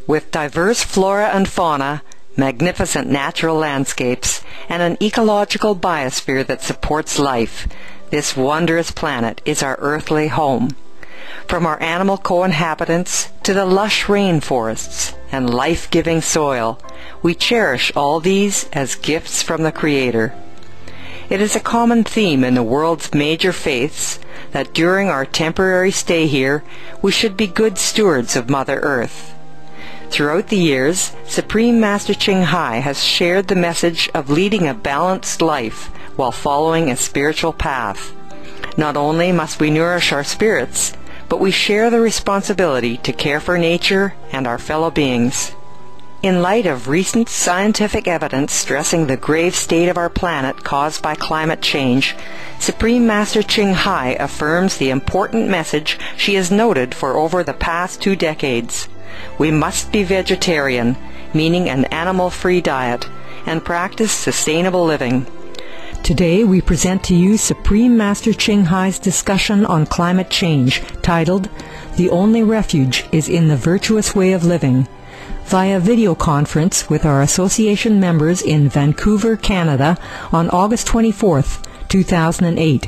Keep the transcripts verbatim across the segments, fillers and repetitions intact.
With diverse flora and fauna, magnificent natural landscapes, and an ecological biosphere that supports life, this wondrous planet is our earthly home. From our animal co-inhabitants to the lush rainforests and life-giving soil, we cherish all these as gifts from the Creator. It is a common theme in the world's major faiths that during our temporary stay here, we should be good stewards of Mother Earth. Throughout the years, Supreme Master Ching Hai has shared the message of leading a balanced life while following a spiritual path. Not only must we nourish our spirits, but we share the responsibility to care for nature and our fellow beings. In light of recent scientific evidence stressing the grave state of our planet caused by climate change, Supreme Master Ching Hai affirms the important message she has noted for over the past two decades. We must be vegetarian, meaning an animal-free diet, and practice sustainable living. Today we present to you Supreme Master Ching Hai's discussion on climate change, titled, "The Only Refuge is in the Virtuous Way of Living," via video conference with our association members in Vancouver, Canada, on August twenty-fourth, two thousand eight.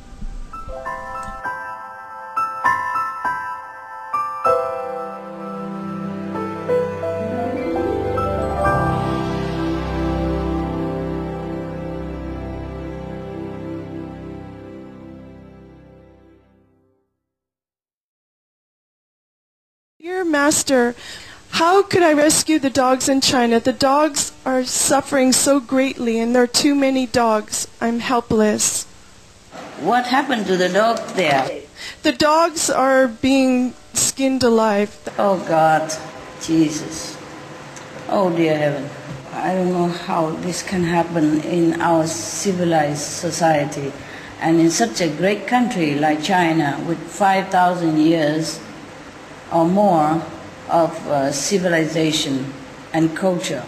Dear Master, how could I rescue the dogs in China? The dogs are suffering so greatly, and there are too many dogs. I'm helpless. What happened to the dog there? The dogs are being skinned alive. Oh God, Jesus. Oh dear heaven. I don't know how this can happen in our civilized society and in such a great country like China with five thousand years or more of uh, civilization and culture.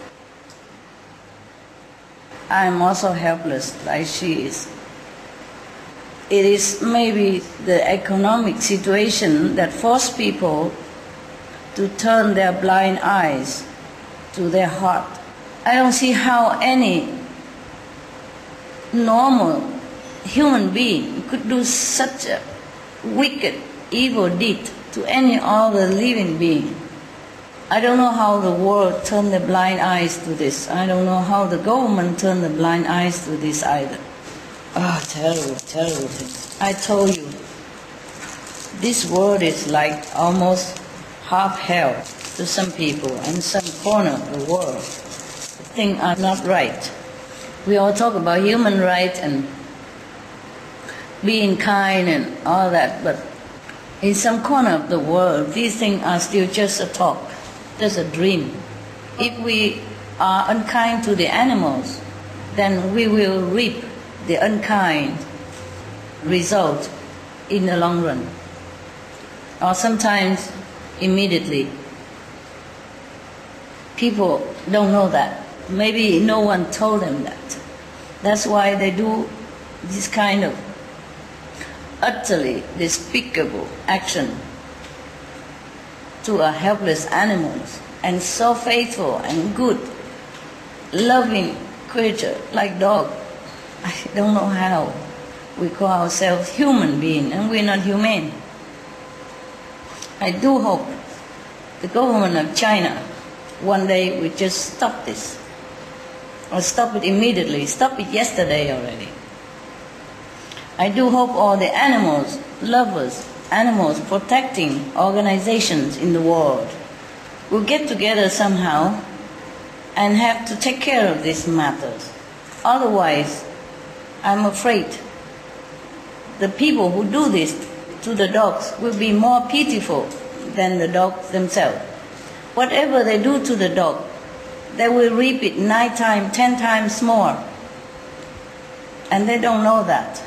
I'm also helpless like she is. It is maybe the economic situation that forced people to turn their blind eyes to their heart. I don't see how any normal human being could do such a wicked, evil deed to any other living being. I don't know how the world turned the blind eyes to this. I don't know how the government turned the blind eyes to this either. Oh, terrible, terrible things. I told you, this world is like almost half hell to some people and some corner of the world. Things are not right. We all talk about human rights and being kind and all that, but in some corner of the world, these things are still just a talk, just a dream. If we are unkind to the animals, then we will reap the unkind result in the long run, or sometimes immediately. People don't know that. Maybe no one told them that. That's why they do this kind of utterly despicable action to a helpless animals, and so faithful and good, loving creature like dog. I don't know how we call ourselves human being and we're not humane. I do hope the government of China one day will just stop this, or stop it immediately, stop it yesterday already. I do hope all the animals, lovers, animals protecting organizations in the world will get together somehow and have to take care of these matters. Otherwise, I'm afraid the people who do this to the dogs will be more pitiful than the dogs themselves. Whatever they do to the dog, they will reap it nine times, ten times more. And they don't know that.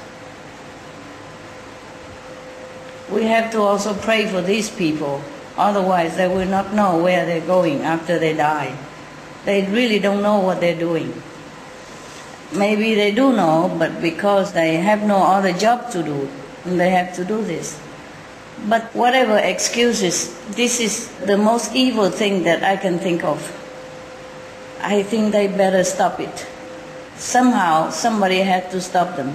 We have to also pray for these people, otherwise they will not know where they're going after they die. They really don't know what they're doing. Maybe they do know, but because they have no other job to do, and they have to do this. But whatever excuses, this is the most evil thing that I can think of. I think they better stop it. Somehow, somebody had to stop them.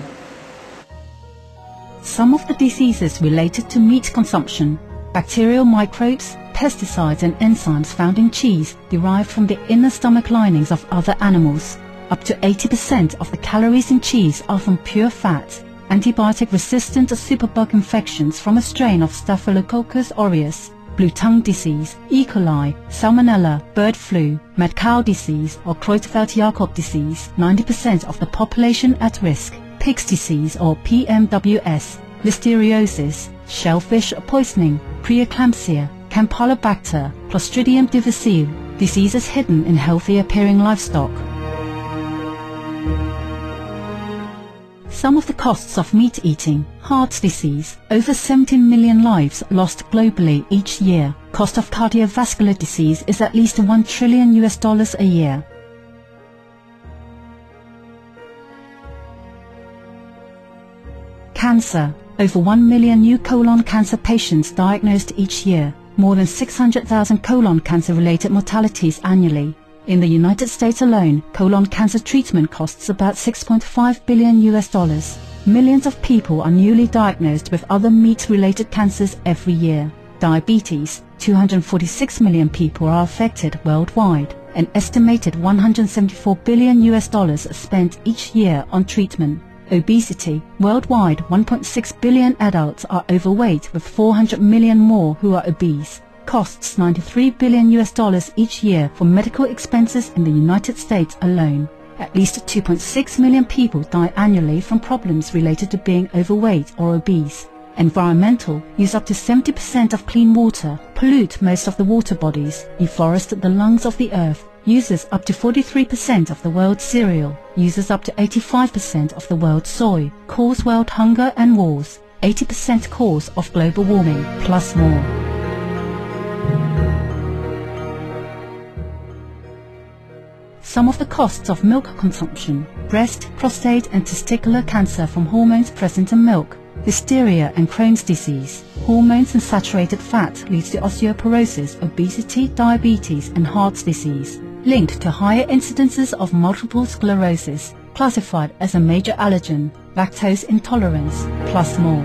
Some of the diseases related to meat consumption, bacterial microbes, pesticides and enzymes found in cheese derived from the inner stomach linings of other animals. Up to eighty percent of the calories in cheese are from pure fat. Antibiotic-resistant superbug infections from a strain of Staphylococcus aureus, blue tongue disease, E. coli, salmonella, bird flu, mad cow disease or Creutzfeldt-Jakob disease, ninety percent of the population at risk, pig's disease or P M W S, listeriosis, shellfish poisoning, preeclampsia, Campylobacter, Clostridium difficile, diseases hidden in healthy-appearing livestock. Some of the costs of meat eating: heart disease, over seventeen million lives lost globally each year. Cost of cardiovascular disease is at least one trillion U S dollars a year. Cancer, over one million new colon cancer patients diagnosed each year, more than six hundred thousand colon cancer-related mortalities annually. In the United States alone, colon cancer treatment costs about six point five billion U S dollars. Millions of people are newly diagnosed with other meat-related cancers every year. Diabetes, two hundred forty-six million people are affected worldwide. An estimated one hundred seventy-four billion U S dollars spent each year on treatment. Obesity, worldwide one point six billion adults are overweight with four hundred million more who are obese. Costs ninety-three billion U S dollars each year for medical expenses in the United States alone. At least two point six million people die annually from problems related to being overweight or obese. Environmental, use up to seventy percent of clean water, pollute most of the water bodies, deforest the lungs of the earth, uses up to forty-three percent of the world's cereal, uses up to eighty-five percent of the world's soy, cause world hunger and wars, eighty percent cause of global warming, plus more. Some of the costs of milk consumption: breast, prostate and testicular cancer from hormones present in milk, hysteria and Crohn's disease. Hormones and saturated fat leads to osteoporosis, obesity, diabetes and heart disease, linked to higher incidences of multiple sclerosis, classified as a major allergen, lactose intolerance, plus more.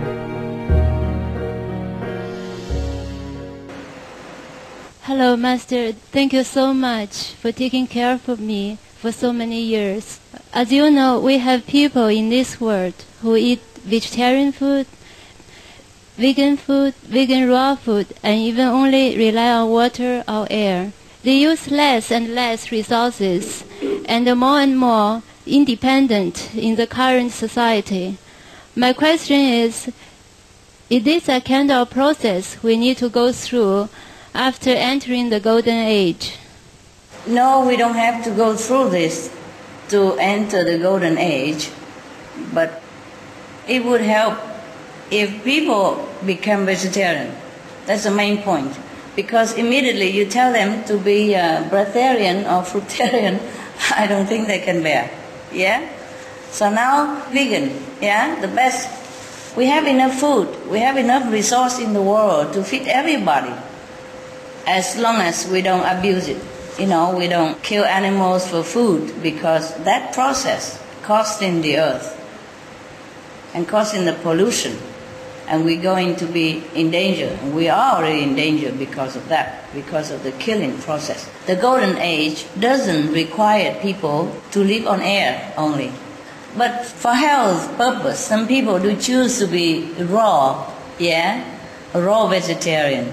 Hello, Master. Thank you so much for taking care of me for so many years. As you know, we have people in this world who eat vegetarian food, vegan food, vegan raw food, and even only rely on water or air. They use less and less resources and more and more independent in the current society. My question is, is this a kind of process we need to go through after entering the golden age? No, we don't have to go through this to enter the golden age, but it would help if people become vegetarian. That's the main point. Because immediately you tell them to be uh, breatharian or fruitarian, I don't think they can bear. Yeah? So now, vegan, yeah, the best. We have enough food, we have enough resource in the world to feed everybody, as long as we don't abuse it. You know, we don't kill animals for food, because that process costing the earth and causing the pollution, and we're going to be in danger. And we are already in danger because of that, because of the killing process. The golden age doesn't require people to live on air only. But for health purpose, some people do choose to be raw, yeah, a raw vegetarian.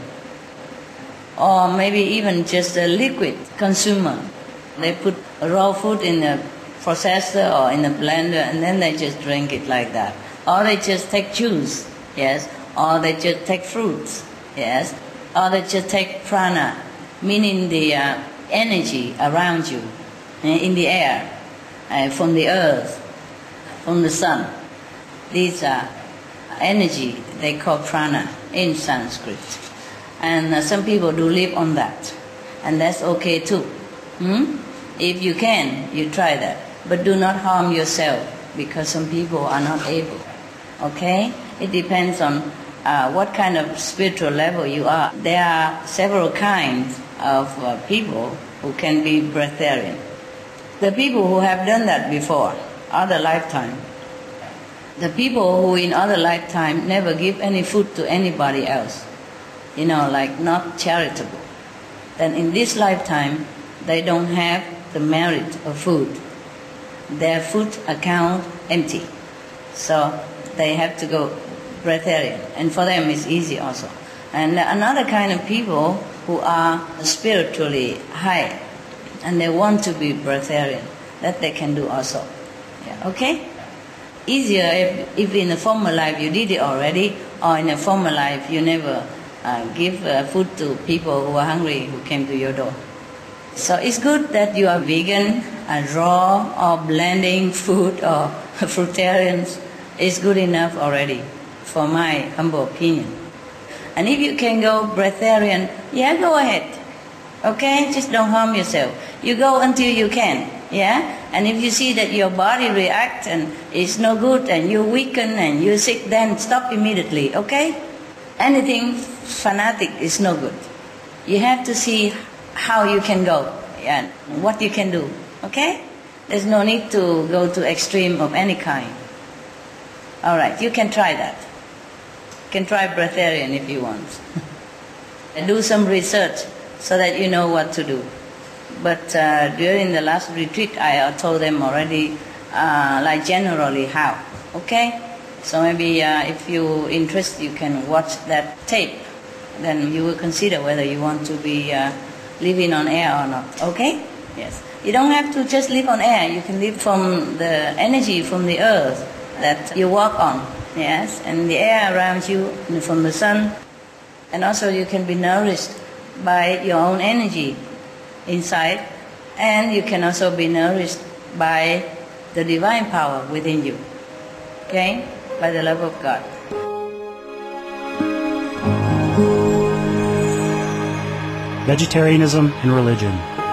Or maybe even just a liquid consumer. They put raw food in a processor or in a blender and then they just drink it like that. Or they just take juice, yes. Or they just take fruits, yes. Or they just take prana, meaning the uh, energy around you, uh, in the air, uh, from the earth, from the sun. These are energy they call prana in Sanskrit. And uh, some people do live on that. And that's okay too. Hmm? If you can, you try that. But do not harm yourself, because some people are not able. Okay? It depends on uh, what kind of spiritual level you are. There are several kinds of uh, people who can be breatharian. The people who have done that before, other lifetime. The people who in other lifetime never give any food to anybody else, you know, like not charitable. Then in this lifetime, they don't have the merit of food. Their food account empty. So they have to go breatharian. And for them it's easy also. And another kind of people who are spiritually high and they want to be breatharian, that they can do also. Yeah, okay? Easier if, if in a former life you did it already, or in a former life you never uh, give uh, food to people who are hungry who came to your door. So it's good that you are vegan, and raw, or blending food, or fruitarians. It's good enough already, for my humble opinion. And if you can go breatharian, yeah, go ahead. Okay? Just don't harm yourself. You go until you can. Yeah? And if you see that your body reacts and it's no good and you weaken and you're sick, then stop immediately. Okay? Anything fanatic is no good. You have to see how you can go and what you can do. Okay? There's no need to go to extreme of any kind. Alright, you can try that. You can try breatharian if you want. And do some research so that you know what to do. But uh, during the last retreat, I told them already, uh, like generally how. Okay? So maybe uh, if you're interested, you can watch that tape. Then you will consider whether you want to be uh, living on air or not. Okay? Yes. You don't have to just live on air. You can live from the energy from the earth that you walk on. Yes? And the air around you, from the sun. And also you can be nourished by your own energy inside, and you can also be nourished by the divine power within you, okay, by the love of God. Vegetarianism and religion.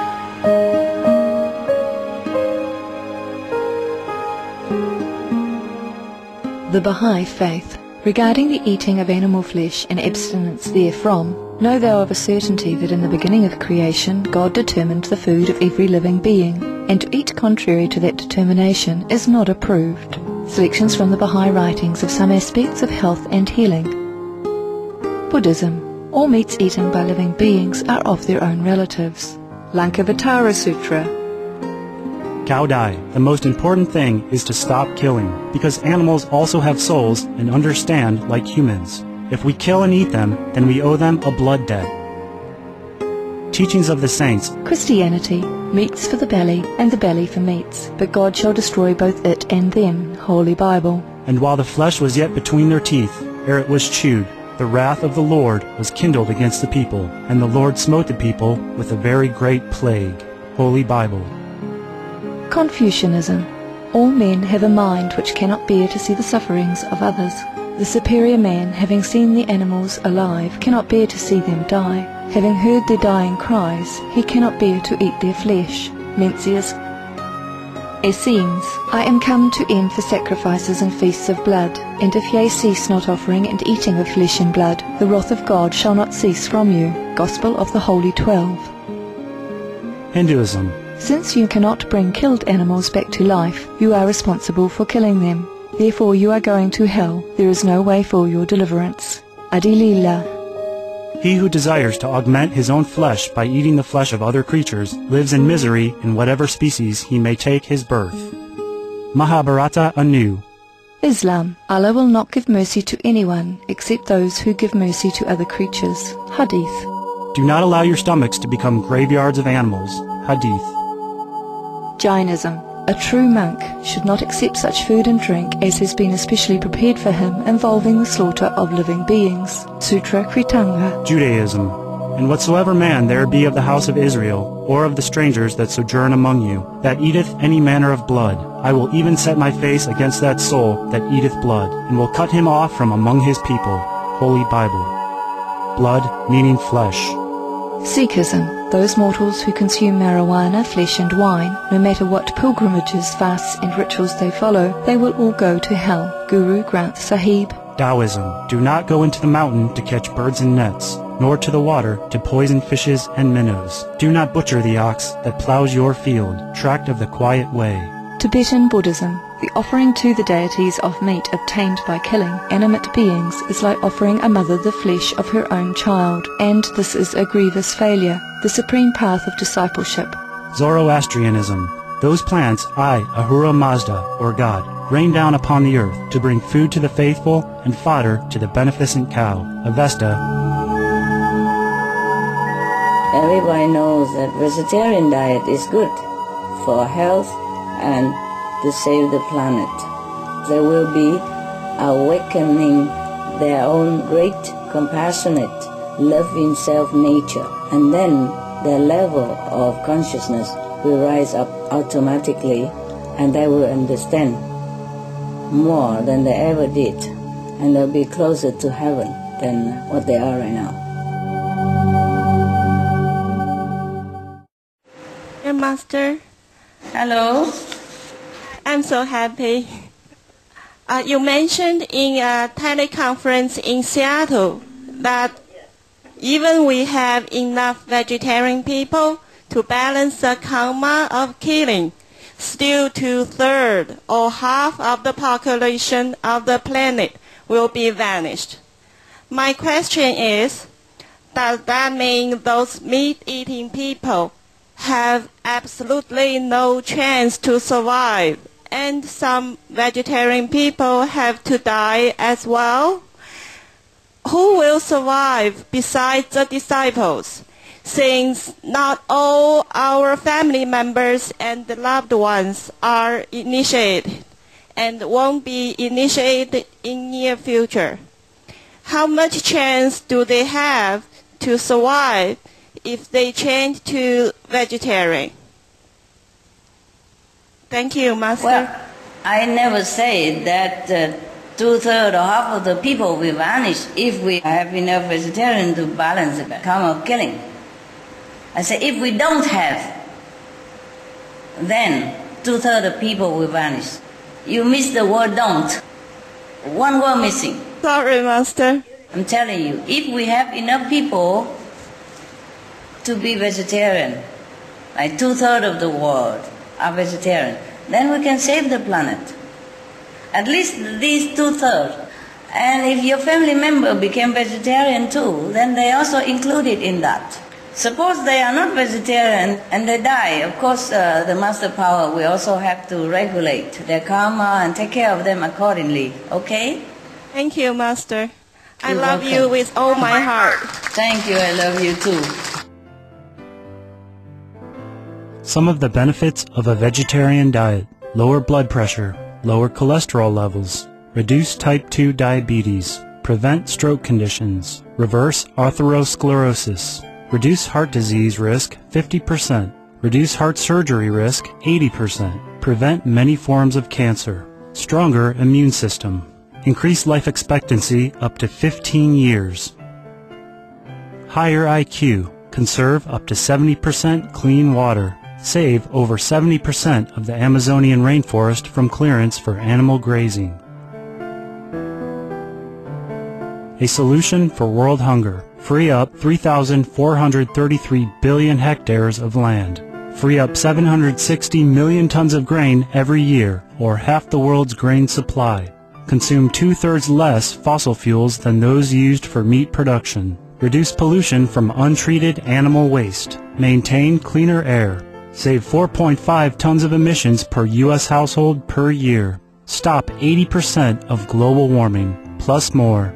The Baha'i Faith. Regarding the eating of animal flesh and abstinence therefrom, know thou of a certainty that in the beginning of creation God determined the food of every living being, and to eat contrary to that determination is not approved. Selections from the Baha'i writings of some aspects of health and healing. Buddhism. All meats eaten by living beings are of their own relatives. Lankavatara Sutra. Cao Dai, the most important thing is to stop killing, because animals also have souls and understand like humans. If we kill and eat them, then we owe them a blood debt. Teachings of the Saints. Christianity. Meats for the belly, and the belly for meats, but God shall destroy both it and them. Holy Bible. And while the flesh was yet between their teeth, ere it was chewed, the wrath of the Lord was kindled against the people, and the Lord smote the people with a very great plague. Holy Bible. Confucianism. All men have a mind which cannot bear to see the sufferings of others. The superior man, having seen the animals alive, cannot bear to see them die. Having heard their dying cries, he cannot bear to eat their flesh. Mencius. Essenes. I am come to end for sacrifices and feasts of blood, and if ye cease not offering and eating of flesh and blood, the wrath of God shall not cease from you. Gospel of the Holy Twelve. Hinduism. Since you cannot bring killed animals back to life, you are responsible for killing them. Therefore you are going to hell. There is no way for your deliverance. Adilila. He who desires to augment his own flesh by eating the flesh of other creatures lives in misery in whatever species he may take his birth. Mahabharata anew. Islam. Allah will not give mercy to anyone except those who give mercy to other creatures. Hadith. Do not allow your stomachs to become graveyards of animals. Hadith. Jainism. A true monk should not accept such food and drink as has been especially prepared for him involving the slaughter of living beings. Sutra Kritanga. Judaism. And whatsoever man there be of the house of Israel, or of the strangers that sojourn among you, that eateth any manner of blood, I will even set my face against that soul that eateth blood, and will cut him off from among his people. Holy Bible. Blood meaning flesh. Sikhism. Those mortals who consume marijuana, flesh and wine, no matter what pilgrimages, fasts and rituals they follow, they will all go to hell. Guru Granth Sahib. Taoism. Do not go into the mountain to catch birds and nets, nor to the water to poison fishes and minnows. Do not butcher the ox that plows your field, tract of the quiet way. Tibetan Buddhism. The offering to the deities of meat obtained by killing animate beings is like offering a mother the flesh of her own child, and this is a grievous failure, the supreme path of discipleship. Zoroastrianism. Those plants I, Ahura Mazda, or God, rain down upon the earth to bring food to the faithful and fodder to the beneficent cow. Avesta. Everybody knows that vegetarian diet is good for health and to save the planet. They will be awakening their own great, compassionate, loving self-nature, and then their level of consciousness will rise up automatically, and they will understand more than they ever did, and they'll be closer to heaven than what they are right now. Hey, Master. Hello. I'm so happy. Uh, you mentioned in a teleconference in Seattle that even we have enough vegetarian people to balance the karma of killing, still two-thirds or half of the population of the planet will be vanished. My question is, does that mean those meat-eating people have absolutely no chance to survive, and some vegetarian people have to die as well? Who will survive besides the disciples, since not all our family members and loved ones are initiated and won't be initiated in near future? How much chance do they have to survive if they change to vegetarian? Thank you, Master. Well, I never say that uh, two-thirds or half of the people will vanish if we have enough vegetarian to balance the karma of killing. I say if we don't have, then two-thirds of people will vanish. You miss the word don't. One word missing. Sorry, Master. I'm telling you, if we have enough people to be vegetarian, like two-thirds of the world are vegetarian, then we can save the planet. At least these two-thirds. And if your family member became vegetarian too, then they also included in that. Suppose they are not vegetarian and they die, of course uh, the Master Power will also have to regulate their karma and take care of them accordingly, okay? Thank you, Master. I You're love welcome. you with all my heart. Thank you, I love you too. Some of the benefits of a vegetarian diet: lower blood pressure, lower cholesterol levels, reduce type two diabetes, prevent stroke conditions, reverse atherosclerosis, reduce heart disease risk fifty percent, reduce heart surgery risk eighty percent, prevent many forms of cancer, stronger immune system, increase life expectancy up to fifteen years, higher I Q, conserve up to seventy percent clean water, save over seventy percent of the Amazonian rainforest from clearance for animal grazing. A solution for world hunger: free up three thousand four hundred thirty-three billion hectares of land, free up seven hundred sixty million tons of grain every year, or half the world's grain supply, consume two-thirds less fossil fuels than those used for meat production, reduce pollution from untreated animal waste, maintain cleaner air, save four point five tons of emissions per U S household per year, stop eighty percent of global warming, plus more.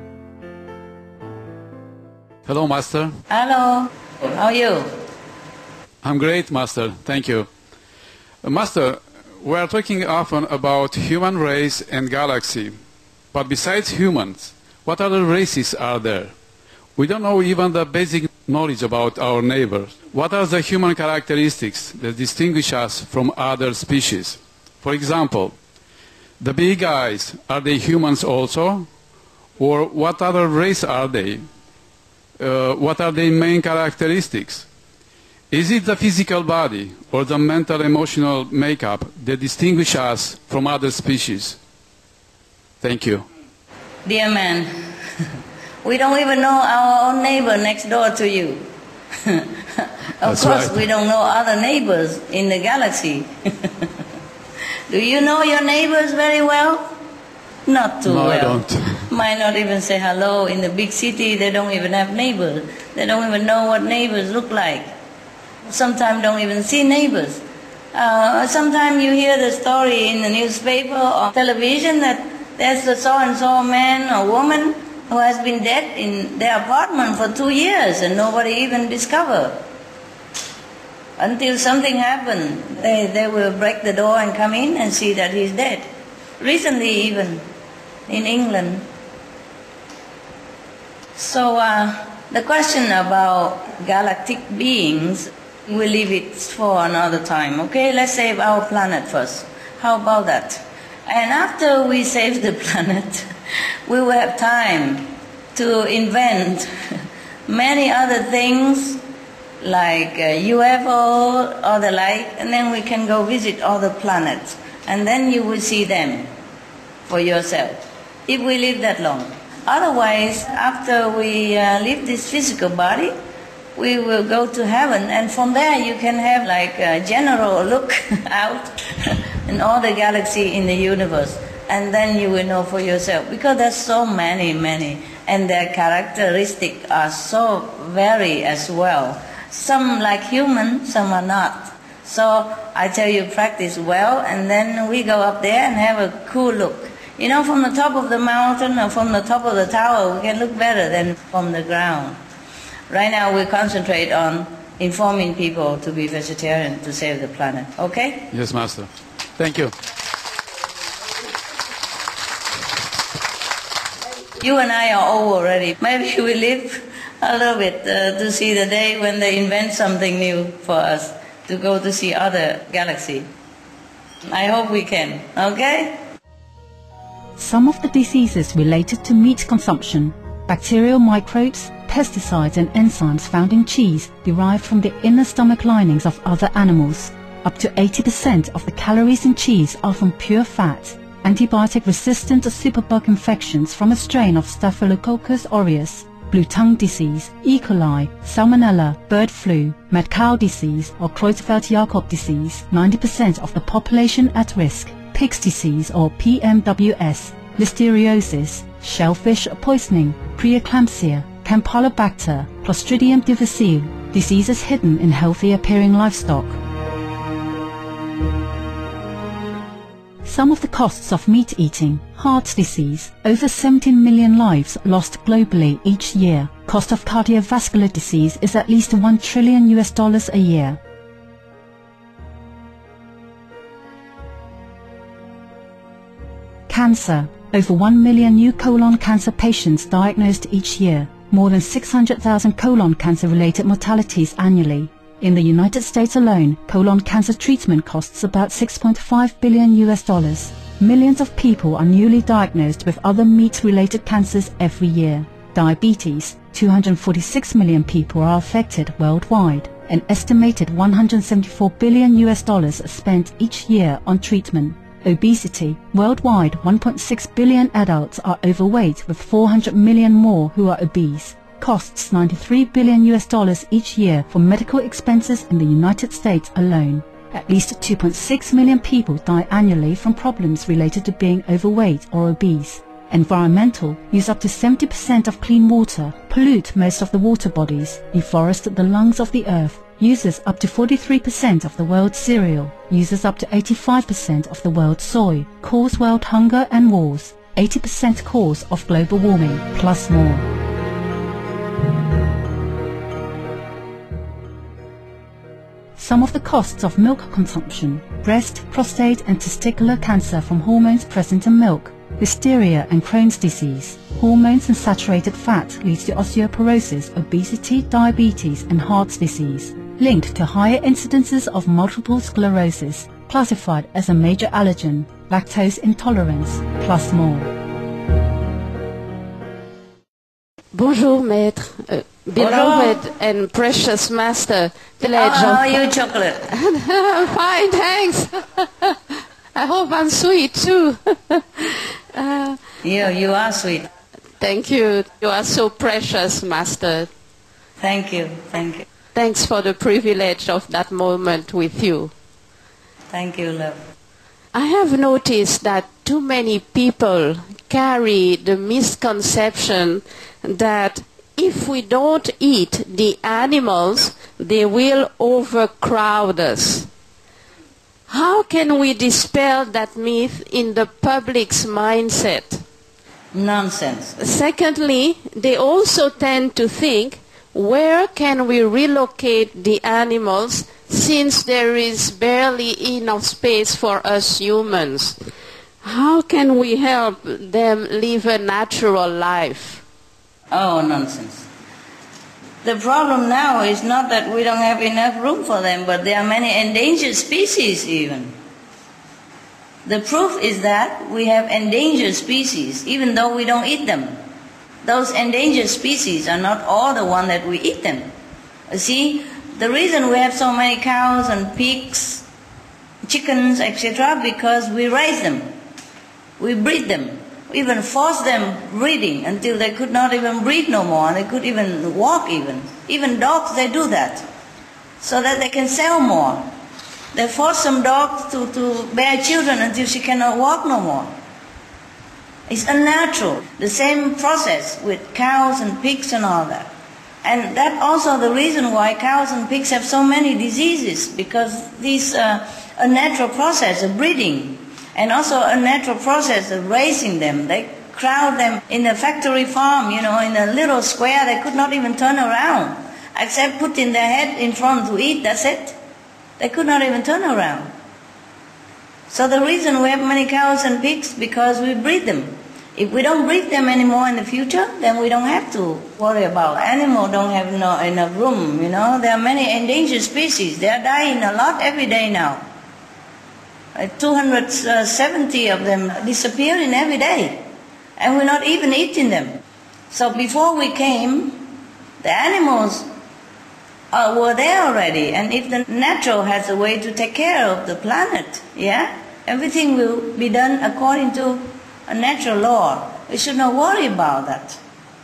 Hello, Master. Hello, how are you? I'm great, Master. Thank you. Uh, Master, we are talking often about human race and galaxy. But besides humans, what other races are there? We don't know even the basic knowledge about our neighbors. What are the human characteristics that distinguish us from other species? For example, the big eyes, are they humans also? Or what other race are they? Uh, what are their main characteristics? Is it the physical body or the mental emotional makeup that distinguish us from other species? Thank you. Dear man, we don't even know our own neighbor next door to you. Of That's course, right. we don't know other neighbors in the galaxy. Do you know your neighbors very well? Not too No, well. I don't. Might not even say hello. In the big city, they don't even have neighbors. They don't even know what neighbors look like. Sometimes don't even see neighbors. Uh, sometimes you hear the story in the newspaper or television that there's a so-and-so man or woman who has been dead in their apartment for two years and nobody even discovered. Until something happened, they, they will break the door and come in and see that he's dead. Recently even, in England. So uh, the question about galactic beings, we'll leave it for another time, okay? Let's save our planet first. How about that? And after we save the planet, we will have time to invent many other things like uh, U F O or the like, and then we can go visit other planets. And then you will see them for yourself, if we live that long. Otherwise, after we uh, leave this physical body, we will go to heaven, and from there you can have like a general look out in all the galaxy in the universe, and then you will know for yourself, because there's so many, many, and their characteristics are so varied as well. Some like human, some are not. So I tell you, practice well, and then we go up there and have a cool look. You know, from the top of the mountain or from the top of the tower, we can look better than from the ground. Right now, we concentrate on informing people to be vegetarian to save the planet. Okay? Yes, Master. Thank you. You and I are old already. Maybe we live a little bit uh, to see the day when they invent something new for us to go to see other galaxy. I hope we can. Okay? Some of the diseases related to meat consumption, bacterial microbes, pesticides and enzymes found in cheese derived from the inner stomach linings of other animals. Up to eighty percent of the calories in cheese are from pure fat. Antibiotic-resistant superbug infections from a strain of Staphylococcus aureus, blue tongue disease, E. coli, salmonella, bird flu, mad cow disease or Creutzfeldt-Jakob disease, ninety percent of the population at risk, pig's disease or P M W S, listeriosis, shellfish poisoning, preeclampsia, Campylobacter, Clostridium difficile, diseases hidden in healthy appearing livestock. Some of the costs of meat eating: heart disease, over seventeen million lives lost globally each year. Cost of cardiovascular disease is at least one trillion U S dollars a year. Cancer, over one million new colon cancer patients diagnosed each year, more than six hundred thousand colon cancer-related mortalities annually. In the United States alone, colon cancer treatment costs about six point five billion U S dollars. Millions of people are newly diagnosed with other meat-related cancers every year. Diabetes, two hundred forty-six million people are affected worldwide. An estimated one hundred seventy-four billion U S dollars are spent each year on treatment. Obesity, worldwide one point six billion adults are overweight with four hundred million more who are obese. Costs ninety-three billion U S dollars each year for medical expenses in the United States alone. At least two point six million people die annually from problems related to being overweight or obese. Environmental, use up to seventy percent of clean water, pollute most of the water bodies, deforest the lungs of the earth, uses up to forty-three percent of the world's cereal, uses up to eighty-five percent of the world's soy, cause world hunger and wars, eighty percent cause of global warming, plus more. Some of the costs of milk consumption: breast, prostate and testicular cancer from hormones present in milk, listeria and Crohn's disease. Hormones and saturated fat leads to osteoporosis, obesity, diabetes and heart disease, linked to higher incidences of multiple sclerosis, classified as a major allergen, lactose intolerance, plus more. Bonjour, Maître. Uh, beloved and precious Master. Oh, how are you, Chocolate? I'm fine, thanks. I hope I'm sweet too. uh, yeah, you are sweet. Thank you. You are so precious, Master. Thank you. Thank you. Thanks for the privilege of that moment with you. Thank you, love. I have noticed that too many people carry the misconception that if we don't eat the animals, they will overcrowd us. How can we dispel that myth in the public's mindset? Nonsense. Secondly, they also tend to think, where can we relocate the animals since there is barely enough space for us humans? How can we help them live a natural life? Oh, nonsense. The problem now is not that we don't have enough room for them, but there are many endangered species even. The proof is that we have endangered species, even though we don't eat them. Those endangered species are not all the ones that we eat them. You see, the reason we have so many cows and pigs, chickens, et cetera, because we raise them. We breed them. We even force them breeding until they could not even breed no more. They could even walk even. Even dogs, they do that, so that they can sell more. They force some dogs to, to bear children until she cannot walk no more. It's unnatural. The same process with cows and pigs and all that. And that's also the reason why cows and pigs have so many diseases, because this uh, unnatural process of breeding and also a natural process of raising them. They crowd them in a factory farm, you know, in a little square. They could not even turn around, except putting their head in front to eat, that's it. They could not even turn around. So the reason we have many cows and pigs, because we breed them. If we don't breed them anymore in the future, then we don't have to worry about animals don't have no, enough room, you know. There are many endangered species. They are dying a lot every day now. two hundred seventy of them disappearing every day, and we're not even eating them. So before we came, the animals uh, were there already, and if the natural has a way to take care of the planet, yeah, everything will be done according to a natural law. We should not worry about that.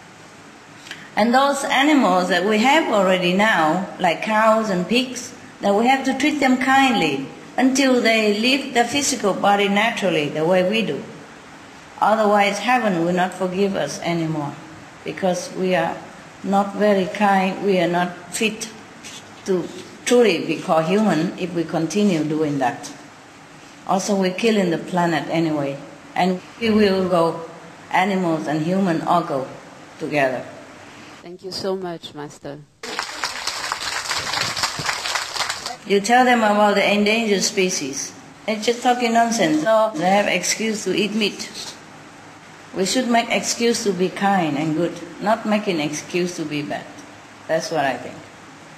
And those animals that we have already now, like cows and pigs, that we have to treat them kindly until they live their physical body naturally the way we do. Otherwise, heaven will not forgive us anymore, because we are not very kind, we are not fit to truly be called human if we continue doing that. Also, we're killing the planet anyway, and we will go, animals and human all go together. Thank you so much, Master. You tell them about the endangered species. They're just talking nonsense. So they have excuse to eat meat. We should make excuse to be kind and good, not making excuse to be bad. That's what I think.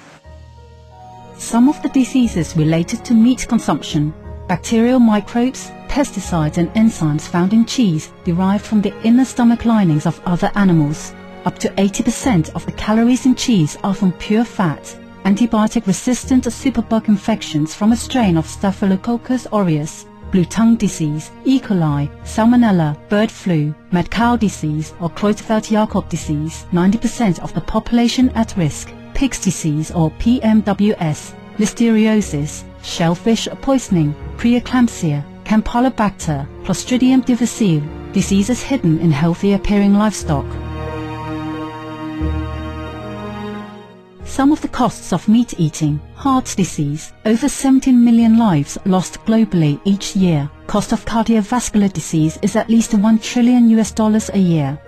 Some of the diseases related to meat consumption, bacterial microbes, pesticides and enzymes found in cheese derived from the inner stomach linings of other animals. Up to eighty percent of the calories in cheese are from pure fat. Antibiotic-resistant superbug infections from a strain of Staphylococcus aureus, blue tongue disease, E. coli, salmonella, bird flu, mad cow disease or Creutzfeldt-Jakob disease, ninety percent of the population at risk, pig's disease or P M W S, listeriosis, shellfish poisoning, preeclampsia, Campylobacter, Clostridium difficile, diseases hidden in healthy-appearing livestock. Some of the costs of meat eating: heart disease, over seventeen million lives lost globally each year. Cost of cardiovascular disease is at least one trillion U S dollars a year.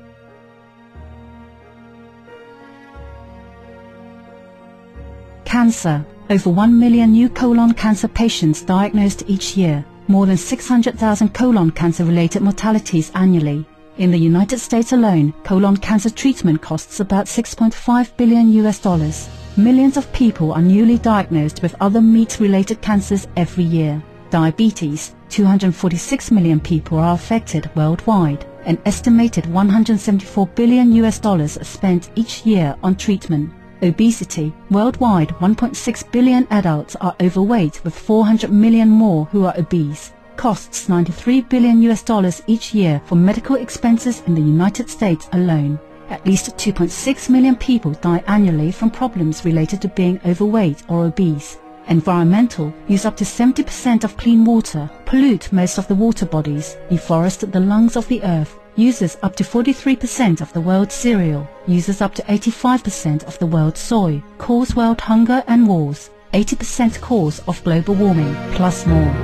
Cancer, over one million new colon cancer patients diagnosed each year, more than six hundred thousand colon cancer-related mortalities annually. In the United States alone, colon cancer treatment costs about six point five billion U S dollars. Millions of people are newly diagnosed with other meat-related cancers every year. Diabetes, two hundred forty-six million people are affected worldwide. An estimated one hundred seventy-four billion U S dollars are spent each year on treatment. Obesity, worldwide one point six billion adults are overweight, with four hundred million more who are obese. costs ninety-three billion U S dollars each year for medical expenses in the United States alone. At least two point six million people die annually from problems related to being overweight or obese. Environmental, use up to seventy percent of clean water, pollute most of the water bodies, deforest the lungs of the earth, uses up to forty-three percent of the world's cereal, uses up to eighty-five percent of the world's soy, cause world hunger and wars, eighty percent cause of global warming, plus more.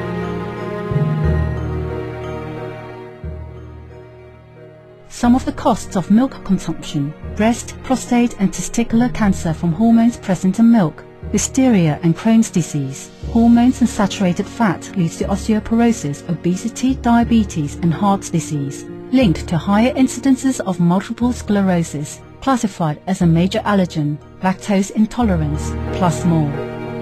Some of the costs of milk consumption: breast, prostate and testicular cancer from hormones present in milk, listeria and Crohn's disease. Hormones and saturated fat leads to osteoporosis, obesity, diabetes and heart disease, linked to higher incidences of multiple sclerosis, classified as a major allergen, lactose intolerance, plus more.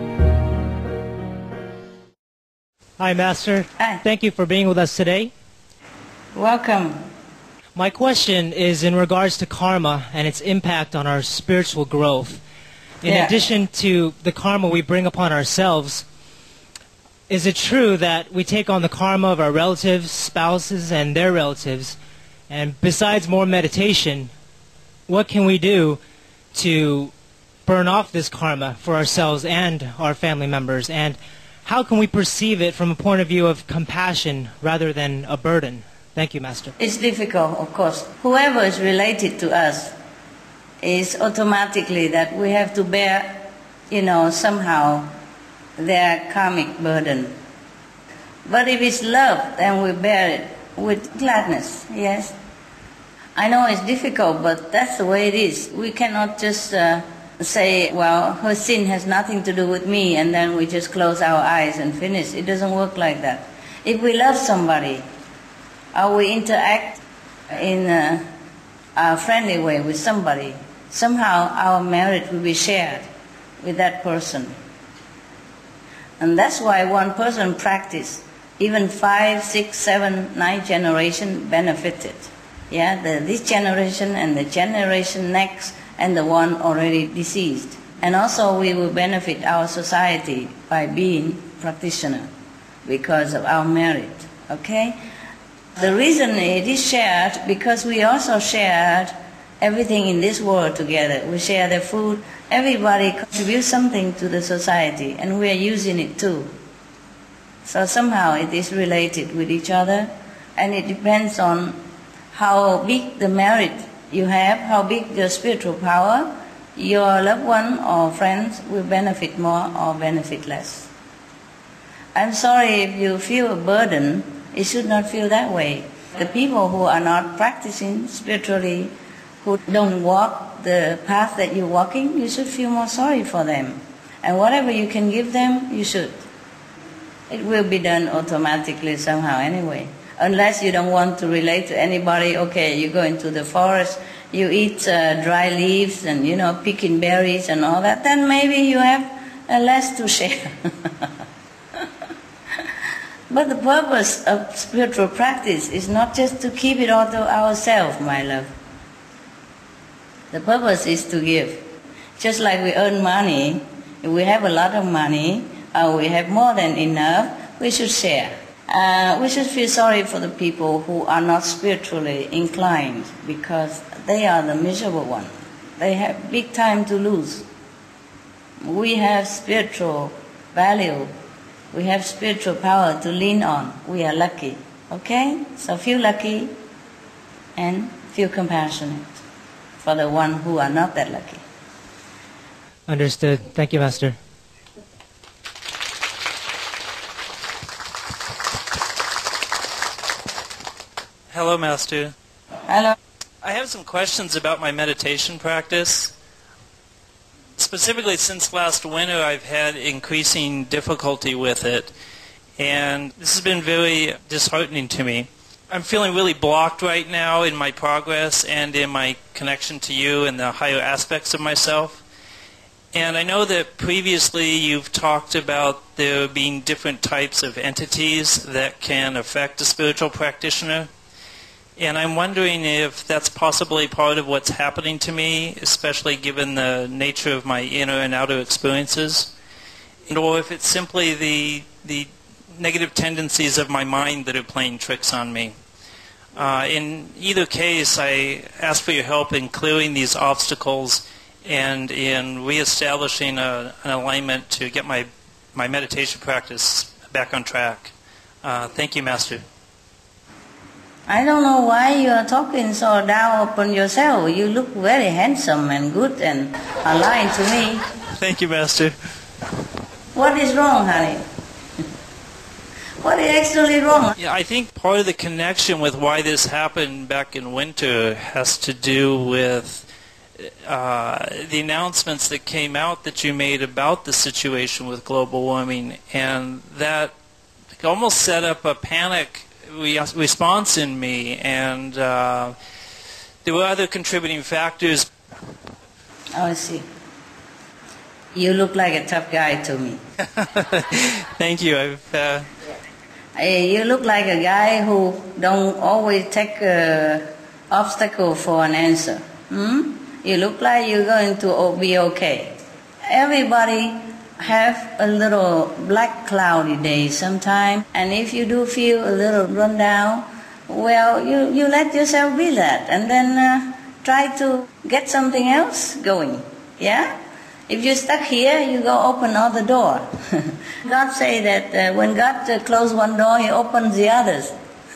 Hi, Master. Hi. Thank you for being with us today. Welcome. My question is in regards to karma and its impact on our spiritual growth. In Yeah. addition to the karma we bring upon ourselves, is it true that we take on the karma of our relatives, spouses, and their relatives? And besides more meditation, what can we do to burn off this karma for ourselves and our family members? And how can we perceive it from a point of view of compassion rather than a burden? Thank you, Master. It's difficult, of course. Whoever is related to us is automatically that we have to bear, you know, somehow their karmic burden. But if it's love, then we bear it with gladness, yes. I know it's difficult, but that's the way it is. We cannot just uh, say, well, her sin has nothing to do with me, and then we just close our eyes and finish. It doesn't work like that. If we love somebody, or we interact in a, a friendly way with somebody, somehow our merit will be shared with that person. And that's why one person practice, even five, six, seven, nine generation benefited. Yeah, the, this generation and the generation next and the one already deceased. And also we will benefit our society by being practitioner because of our merit. Okay? The reason it is shared because we also shared everything in this world together. We share the food. Everybody contributes something to the society, and we are using it too. So somehow it is related with each other, and it depends on how big the merit you have, how big your spiritual power. Your loved one or friends will benefit more or benefit less. I'm sorry if you feel a burden. It should not feel that way. The people who are not practicing spiritually, who don't walk the path that you're walking, you should feel more sorry for them. And whatever you can give them, you should. It will be done automatically somehow anyway. Unless you don't want to relate to anybody, okay, you go into the forest, you eat uh, dry leaves and, you know, picking berries and all that, then maybe you have uh, less to share. But the purpose of spiritual practice is not just to keep it all to ourselves, my love. The purpose is to give. Just like we earn money, if we have a lot of money, or we have more than enough, we should share. Uh, we should feel sorry for the people who are not spiritually inclined, because they are the miserable ones. They have big time to lose. We have spiritual value. We have spiritual power to lean on. We are lucky. Okay? So feel lucky and feel compassionate for the one who are not that lucky. Understood. Thank you, Master. Hello, Master. Hello. I have some questions about my meditation practice. Specifically, since last winter, I've had increasing difficulty with it, and this has been very disheartening to me. I'm feeling really blocked right now in my progress and in my connection to you and the higher aspects of myself. And I know that previously you've talked about there being different types of entities that can affect a spiritual practitioner. And I'm wondering if that's possibly part of what's happening to me, especially given the nature of my inner and outer experiences, and or if it's simply the the negative tendencies of my mind that are playing tricks on me. Uh, in either case, I ask for your help in clearing these obstacles and in reestablishing a, an alignment to get my, my meditation practice back on track. Uh, thank you, Master. I don't know why you are talking so down upon yourself. You look very handsome and good and aligned to me. Thank you, Master. What is wrong, honey? What is actually wrong? Yeah, I think part of the connection with why this happened back in winter has to do with uh, the announcements that came out that you made about the situation with global warming, and that almost set up a panic re- response in me, and uh, there were other contributing factors. Oh, I see. You look like a tough guy to me. Thank you. I've... Uh, You look like a guy who don't always take an obstacle for an answer. Hmm? You look like you're going to be okay. Everybody have a little black cloudy day sometime, and if you do feel a little run down, well, you, you let yourself be that, and then uh, try to get something else going. Yeah? If you're stuck here, you go open another door. God say that uh, when God uh, closes one door, He opens the others.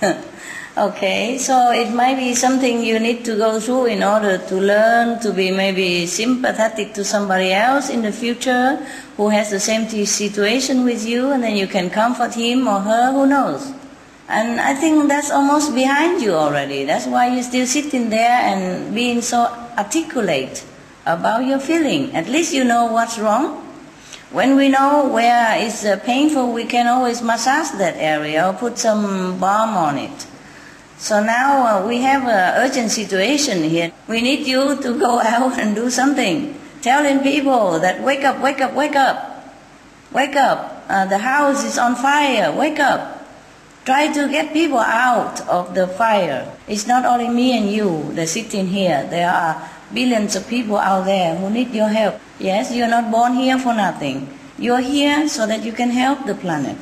Okay, so it might be something you need to go through in order to learn to be maybe sympathetic to somebody else in the future who has the same situation with you, and then you can comfort him or her, who knows. And I think that's almost behind you already. That's why you're still sitting there and being so articulate about your feeling. At least you know what's wrong. When we know where it's uh, painful, we can always massage that area or put some balm on it. So now uh, we have an urgent situation here. We need you to go out and do something. Telling people that wake up, wake up, wake up. Wake up. Uh, the house is on fire. Wake up. Try to get people out of the fire. It's not only me and you that sitting here. There are billions of people out there who need your help. Yes, you're not born here for nothing. You're here so that you can help the planet.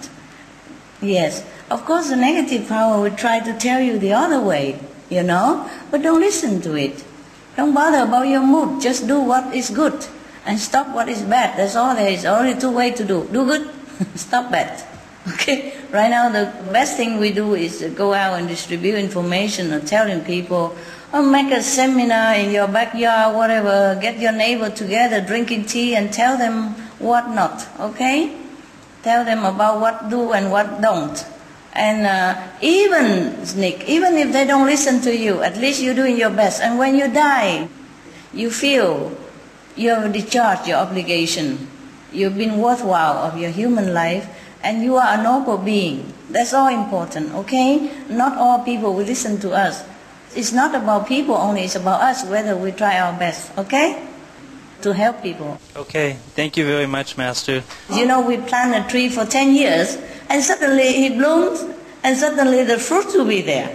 Yes, of course the negative power will try to tell you the other way, you know, but don't listen to it. Don't bother about your mood. Just do what is good and stop what is bad. That's all there is. Only two ways to do. Do good, stop bad. Okay, right now the best thing we do is go out and distribute information or telling people, or make a seminar in your backyard, whatever, get your neighbor together drinking tea and tell them what not, okay? Tell them about what do and what don't. And uh, even, Nick, even if they don't listen to you, at least you're doing your best. And when you die, you feel you have discharged your obligation. You've been worthwhile of your human life, and you are a noble being. That's all important, okay? Not all people will listen to us. It's not about people only, it's about us, whether we try our best, okay? To help people. Okay, thank you very much, Master. You know, we plant a tree for ten years, and suddenly it blooms, and suddenly the fruit will be there.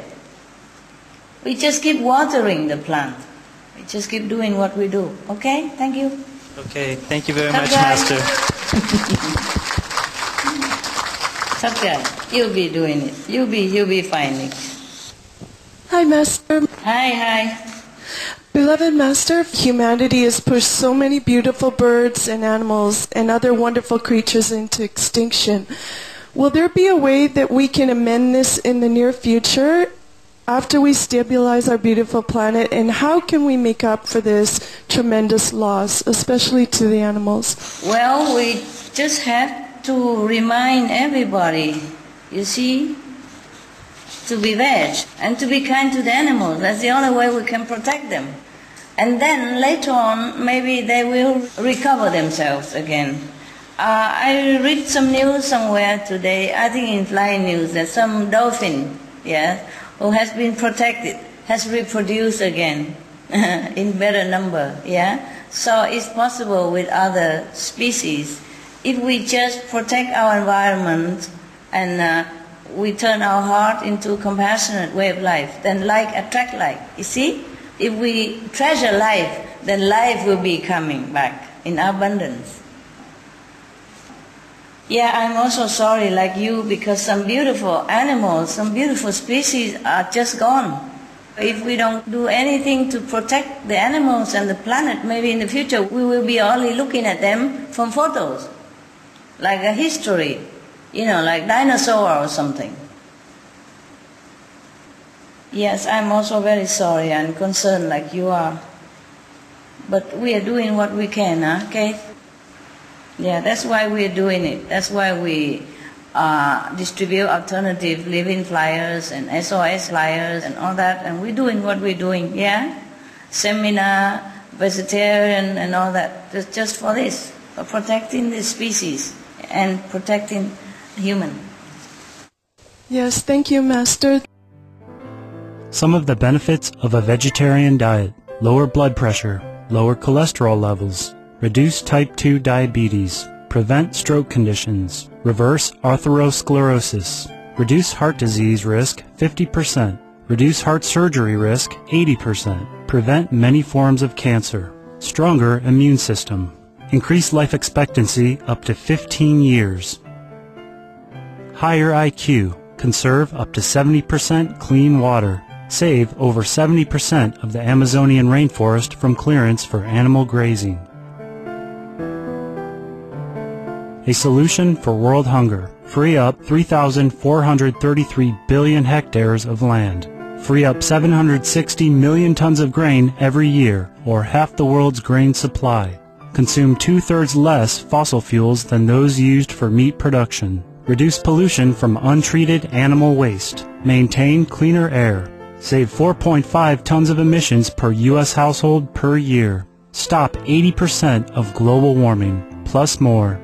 We just keep watering the plant. We just keep doing what we do, okay? Thank you. Okay, thank you very Tough much, guy. Master. Tough guy, you'll be doing it. You'll be, you'll be fine, Nick. Hi, Master. Hi, hi. Beloved Master, humanity has pushed so many beautiful birds and animals and other wonderful creatures into extinction. Will there be a way that we can amend this in the near future after we stabilize our beautiful planet? And how can we make up for this tremendous loss, especially to the animals? Well, we just have to remind everybody, you see, to be veg and to be kind to the animals. That's the only way we can protect them. And then later on, maybe they will recover themselves again. Uh, I read some news somewhere today, I think in Flying News, that some dolphin, yeah, who has been protected, has reproduced again in better number, yeah. So it's possible with other species. If we just protect our environment and uh, we turn our heart into a compassionate way of life, then like attract like. You see? If we treasure life, then life will be coming back in abundance. Yeah, I'm also sorry like you because some beautiful animals, some beautiful species are just gone. If we don't do anything to protect the animals and the planet, maybe in the future we will be only looking at them from photos, like a history, you know, like dinosaur or something. Yes, I'm also very sorry and concerned like you are. But we are doing what we can, huh, Kate? Yeah, that's why we are doing it. That's why we uh, distribute alternative living flyers and S O S flyers and all that. And we're doing what we're doing, yeah? Seminar, vegetarian and all that. Just, just for this, for protecting the species and protecting human. Yes, thank you, Master. Some of the benefits of a vegetarian diet: lower blood pressure, lower cholesterol levels, reduce type two diabetes, prevent stroke conditions, reverse atherosclerosis, reduce heart disease risk fifty percent, reduce heart surgery risk eighty percent, prevent many forms of cancer, stronger immune system, increase life expectancy up to fifteen years, higher I Q, conserve up to seventy percent clean water, save over seventy percent of the Amazonian rainforest from clearance for animal grazing. A solution for world hunger: free up three thousand four hundred thirty-three billion hectares of land, free up seven hundred sixty million tons of grain every year, or half the world's grain supply, consume two-thirds less fossil fuels than those used for meat production, reduce pollution from untreated animal waste, maintain cleaner air, save four point five tons of emissions per U S household per year, stop eighty percent of global warming, plus more.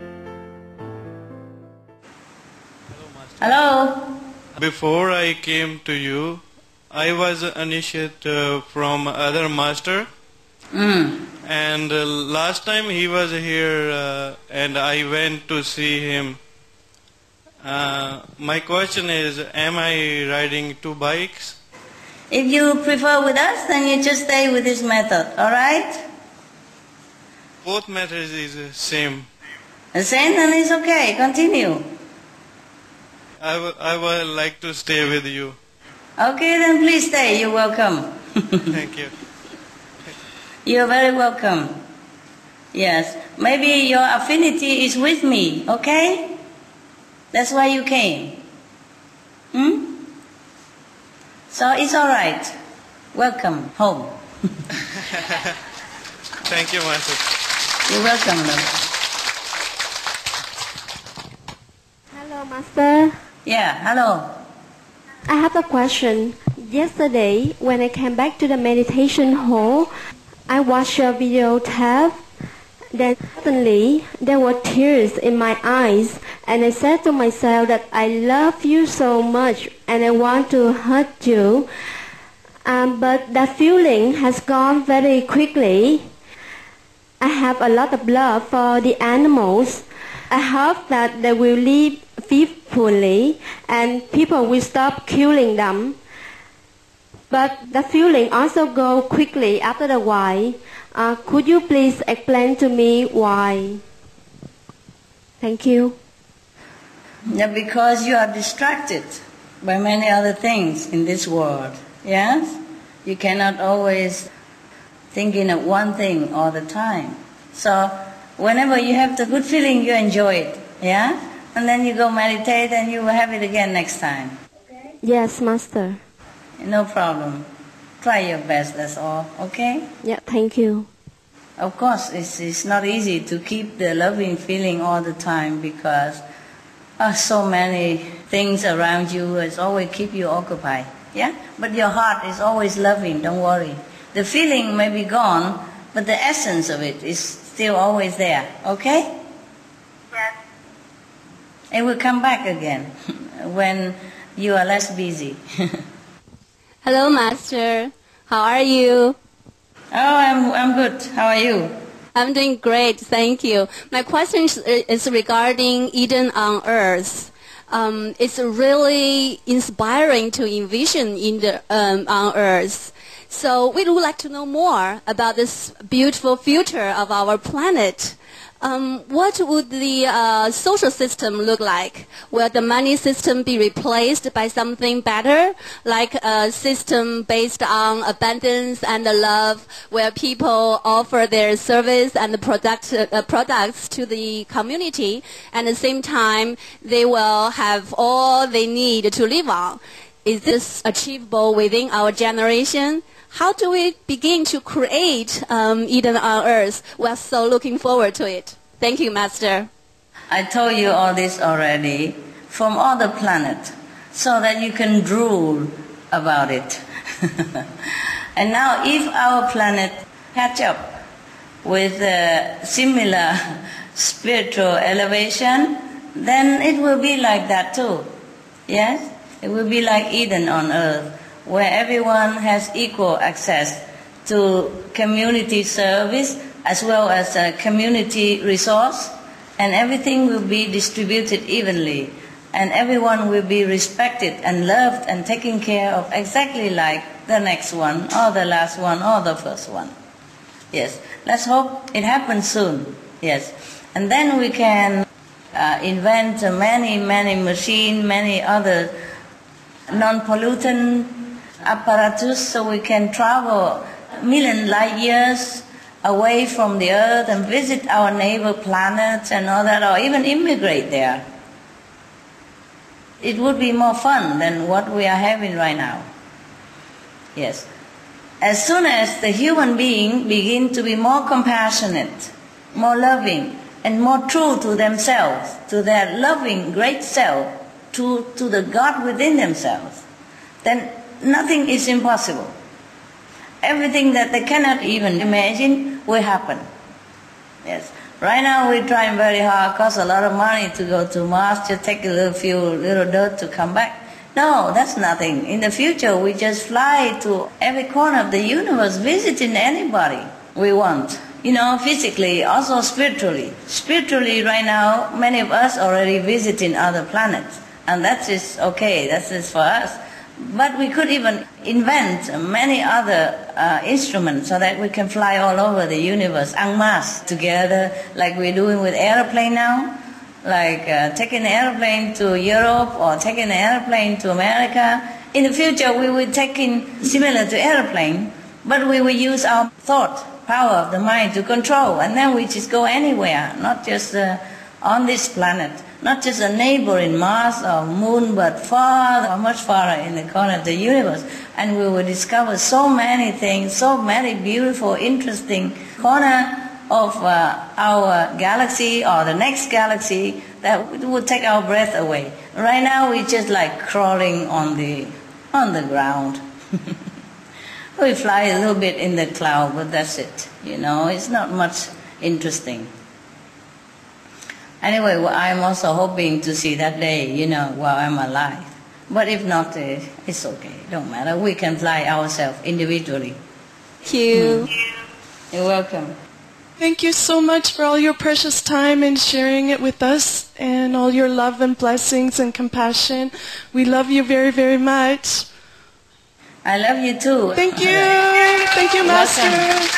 Hello. Before I came to you, I was initiated uh, from other master. Mm. And uh, last time he was here uh, and I went to see him. Uh, my question is, am I riding two bikes? If you prefer with us, then you just stay with this method, all right? Both methods is the same. The same, then it's okay. Continue. I, w- I would like to stay with you. Okay, then please stay. You're welcome. Thank you. You're very welcome. Yes. Maybe your affinity is with me, okay? That's why you came. Hmm? So it's all right. Welcome home. Thank you, Master. You're welcome, love. Hello, Master. Yeah, hello. I have a question. Yesterday, when I came back to the meditation hall, I watched your videotape. Then suddenly, there were tears in my eyes, and I said to myself that I love you so much, and I want to hurt you. Um, but that feeling has gone very quickly. I have a lot of love for the animals. I hope that they will live peacefully and people will stop killing them. But the feeling also goes quickly after a while. Uh, could you please explain to me why? Thank you. Yeah, because you are distracted by many other things in this world. Yes? You cannot always thinking of one thing all the time. So whenever you have the good feeling, you enjoy it. Yeah? And then you go meditate and you will have it again next time. Okay? Yes, Master. No problem. Try your best, that's all. Okay? Yeah, thank you. Of course, it's, it's not easy to keep the loving feeling all the time because uh, so many things around you is always keep you occupied. Yeah? But your heart is always loving, don't worry. The feeling may be gone, but the essence of it is still always there. Okay? Yes. It will come back again when you are less busy. Hello, Master. How are you? Oh, I'm I'm good. How are you? I'm doing great, thank you. My question is, is regarding Eden on Earth. Um, it's really inspiring to envision in the um, on Earth. So we would like to know more about this beautiful future of our planet. Um, what would the uh, social system look like? Will the money system be replaced by something better, like a system based on abundance and love, where people offer their service and product, uh, products to the community, and at the same time they will have all they need to live on? Is this achievable within our generation? How do we begin to create um, Eden on Earth? We're so looking forward to it. Thank you, Master. I told you all this already from other planets, so that you can drool about it. And now if our planet catch up with a similar spiritual elevation, then it will be like that too. Yes? It will be like Eden on Earth, where everyone has equal access to community service as well as a community resource, and everything will be distributed evenly, and everyone will be respected and loved and taken care of exactly like the next one or the last one or the first one. Yes, let's hope it happens soon. Yes, and then we can uh, invent many, many machines, many other non-pollutant apparatus, so we can travel a million light years away from the Earth and visit our neighbor planets and all that, or even immigrate there. It would be more fun than what we are having right now. Yes. As soon as the human being begin to be more compassionate, more loving, and more true to themselves, to their loving great self, to, to the God within themselves, then nothing is impossible. Everything that they cannot even imagine will happen. Yes. Right now we're trying very hard, costs a lot of money to go to Mars, just take a little few little dirt to come back. No, that's nothing. In the future we just fly to every corner of the universe, visiting anybody we want. You know, physically, also spiritually. Spiritually right now, many of us already visiting other planets. And that is okay, that is for us. But we could even invent many other uh, instruments so that we can fly all over the universe en masse together, like we're doing with airplane now, like uh, taking an airplane to Europe or taking an airplane to America. In the future, we will take in similar to airplane, but we will use our thought, power of the mind to control, and then we just go anywhere, not just uh, on this planet. Not just a neighboring Mars or Moon, but far, much farther in the corner of the universe. And we will discover so many things, so many beautiful, interesting corner of uh, our galaxy or the next galaxy that would take our breath away. Right now we're just like crawling on the, on the ground. We fly a little bit in the cloud, but that's it. You know, it's not much interesting. Anyway, well, I'm also hoping to see that day, you know, while I'm alive. But if not, uh, it's okay. Don't matter. We can fly ourselves individually. Thank you. Mm. You're welcome. Thank you so much for all your precious time and sharing it with us, and all your love and blessings and compassion. We love you very, very much. I love you too. Thank you. Thank you, Master. Welcome.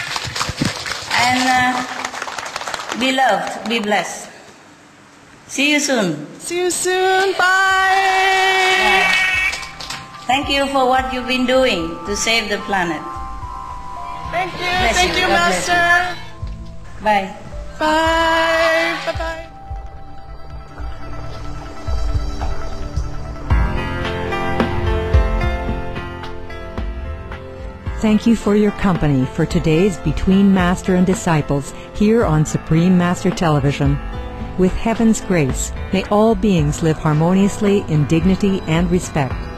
And uh, be loved, be blessed. See you soon. See you soon. Bye. Bye. Thank you for what you've been doing to save the planet. Thank you. Bless Thank you, you, God bless Master. you. Bye. Bye. Bye-bye. Thank you for your company for today's Between Master and Disciples here on Supreme Master Television. With heaven's grace, may all beings live harmoniously in dignity and respect.